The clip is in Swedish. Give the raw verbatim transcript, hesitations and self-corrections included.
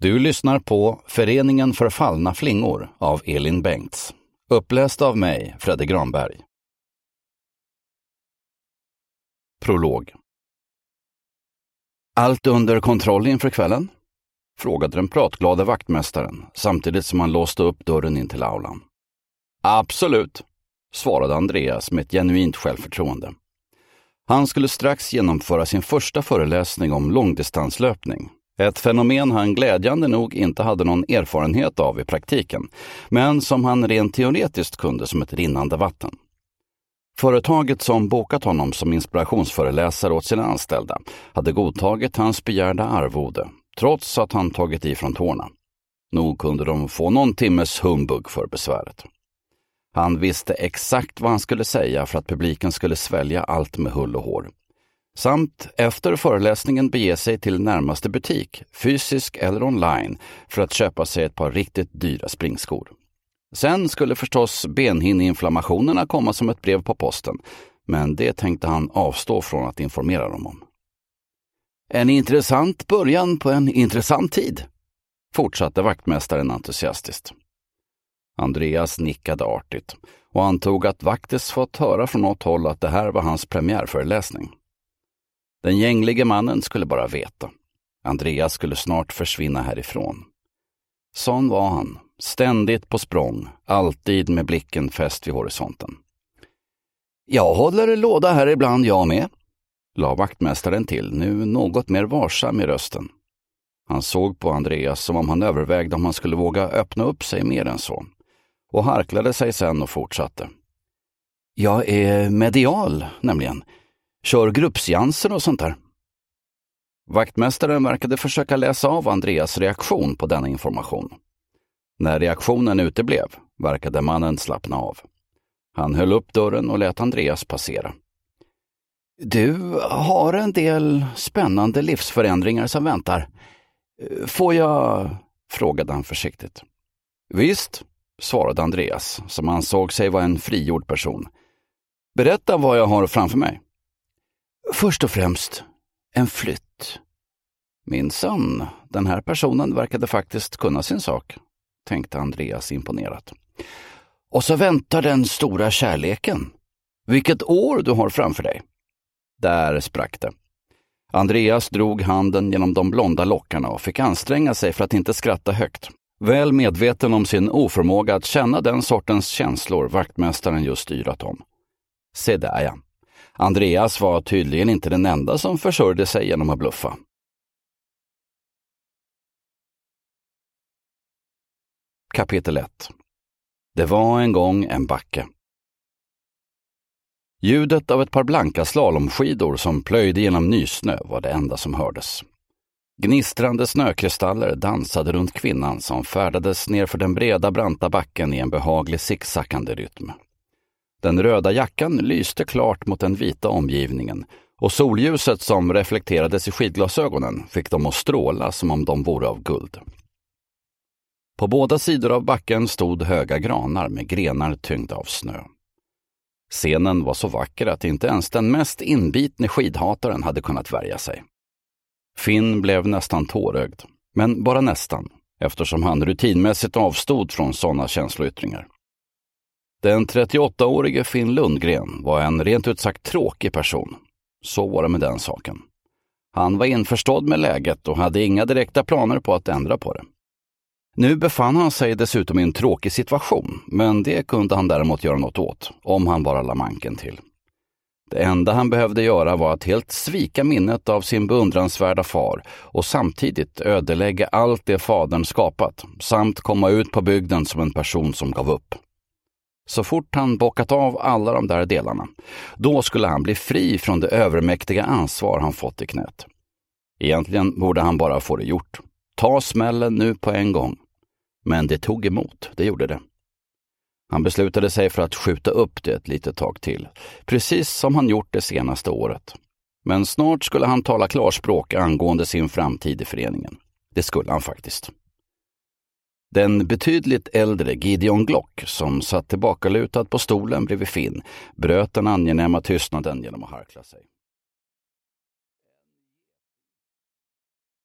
Du lyssnar på Föreningen för fallna flingor av Elin Bengts. Uppläst av mig, Fredde Granberg. Prolog. Allt under kontroll inför kvällen? Frågade den pratglada vaktmästaren samtidigt som han låste upp dörren in till aulan. Absolut, svarade Andreas med ett genuint självförtroende. Han skulle strax genomföra sin första föreläsning om långdistanslöpning. Ett fenomen han glädjande nog inte hade någon erfarenhet av i praktiken, men som han rent teoretiskt kunde som ett rinnande vatten. Företaget som bokat honom som inspirationsföreläsare åt sina anställda hade godtagit hans begärda arvode, trots att han tagit i från tårna. Nog kunde de få någon timmes humbug för besväret. Han visste exakt vad han skulle säga för att publiken skulle svälja allt med hull och hår. Samt efter föreläsningen bege sig till närmaste butik, fysisk eller online, för att köpa sig ett par riktigt dyra springskor. Sen skulle förstås benhinneinflammationerna komma som ett brev på posten, men det tänkte han avstå från att informera dem om. En intressant början på en intressant tid, fortsatte vaktmästaren entusiastiskt. Andreas nickade artigt och antog att Vaktes fått höra från något håll att det här var hans premiärföreläsning. Den gänglige mannen skulle bara veta. Andreas skulle snart försvinna härifrån. Sån var han, ständigt på språng, alltid med blicken fäst vid horisonten. Jag håller låda här ibland jag med, la vaktmästaren till, nu något mer varsam i rösten. Han såg på Andreas som om han övervägde om han skulle våga öppna upp sig mer än så, och harklade sig sen och fortsatte. Jag är medial, nämligen. Kör gruppseanser och sånt där. Vaktmästaren verkade försöka läsa av Andreas reaktion på denna information. När reaktionen uteblev verkade mannen slappna av. Han höll upp dörren och lät Andreas passera. Du har en del spännande livsförändringar som väntar. Får jag? Frågade han försiktigt. Visst, svarade Andreas, som ansåg sig vara en frigjord person. Berätta vad jag har framför mig. Först och främst, en flytt. Minsann, den här personen verkade faktiskt kunna sin sak, tänkte Andreas imponerat. Och så väntar den stora kärleken. Vilket år du har framför dig. Där sprack det. Andreas drog handen genom de blonda lockarna och fick anstränga sig för att inte skratta högt. Väl medveten om sin oförmåga att känna den sortens känslor vaktmästaren just styrat om. Se där ja. Andreas var tydligen inte den enda som försörjde sig genom att bluffa. Kapitel ett. Det var en gång en backe. Ljudet av ett par blanka slalomskidor som plöjde genom nysnö var det enda som hördes. Gnistrande snökristaller dansade runt kvinnan som färdades ner för den breda branta backen i en behaglig zigzackande rytm. Den röda jackan lyste klart mot den vita omgivningen och solljuset som reflekterades i skidglasögonen fick dem att stråla som om de vore av guld. På båda sidor av backen stod höga granar med grenar tyngda av snö. Scenen var så vacker att inte ens den mest inbitne skidhataren hade kunnat värja sig. Finn blev nästan tårögd, men bara nästan, eftersom han rutinmässigt avstod från sådana känsloyttringar. Den trettioåttaårige Finn Lundgren var en rent ut sagt tråkig person. Så var det med den saken. Han var införstådd med läget och hade inga direkta planer på att ändra på det. Nu befann han sig dessutom i en tråkig situation, men det kunde han däremot göra något åt, om han bara la manken till. Det enda han behövde göra var att helt svika minnet av sin beundransvärda far och samtidigt ödelägga allt det fadern skapat, samt komma ut på bygden som en person som gav upp. Så fort han bockat av alla de där delarna, då skulle han bli fri från det övermäktiga ansvar han fått i knät. Egentligen borde han bara få det gjort. Ta smällen nu på en gång. Men det tog emot, det gjorde det. Han beslutade sig för att skjuta upp det ett litet tag till, precis som han gjort det senaste året. Men snart skulle han tala klarspråk angående sin framtid i föreningen. Det skulle han faktiskt. Den betydligt äldre Gideon Glock, som satt tillbakalutad på stolen bredvid Finn, bröt den angenäma tystnaden genom att harkla sig.